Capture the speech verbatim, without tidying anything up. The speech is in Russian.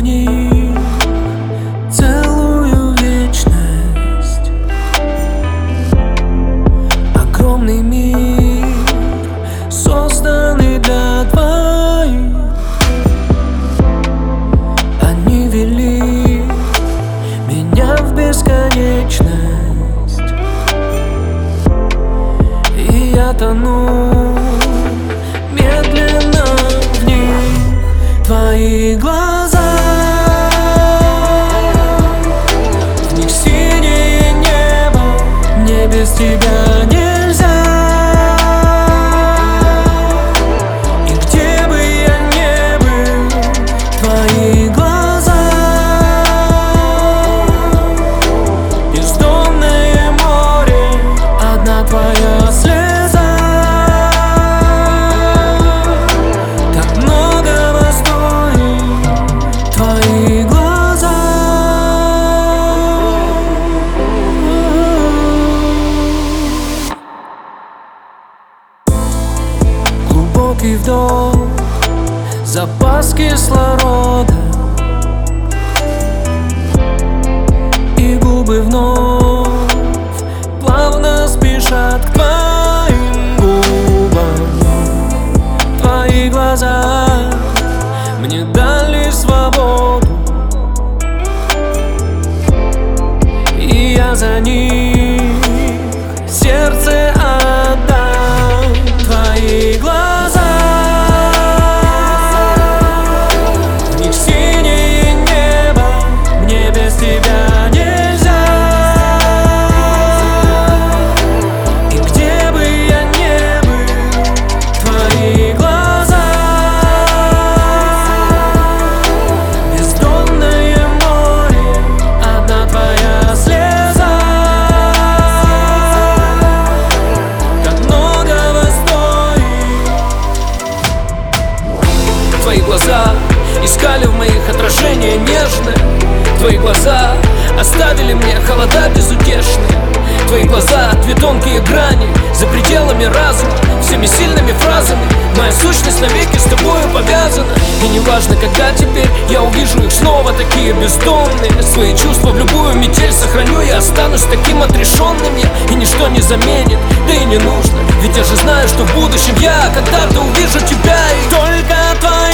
них целую вечность. Огромный мир, созданный для двоих. Они вели меня в бесконечность, и я тону медленно в них. Твои глаза, в них синее небо, мне без тебя нельзя. И где бы я ни был, твои глаза, бездонное море, одна твоя слеза. Так многого стоит твои глаза. Глубокий вдох, запас кислорода, и губы вновь плавно спешат к твоим губам. Твои глаза мне дали свободу, и я за них сердце отдам. Твои глаза, в них синее небо, мне без тебя нельзя. И где бы я ни был, твои глаза, бездонное море, одна твоя слеза. Так многого стоит. Твои глаза искали в моих отражения нежные. Твои глаза оставили мне холода безутешные. Твои глаза — две тонкие грани за пределами разума. Всеми сильными фразами моя сущность навеки с тобою повязана. И неважно, когда теперь я увижу их снова такие бездомные. Свои чувства в любую метель сохраню, я останусь таким отрешенным я. И ничто не заменит, да и не нужно, ведь я же знаю, что в будущем я когда-то увижу тебя. И только твоя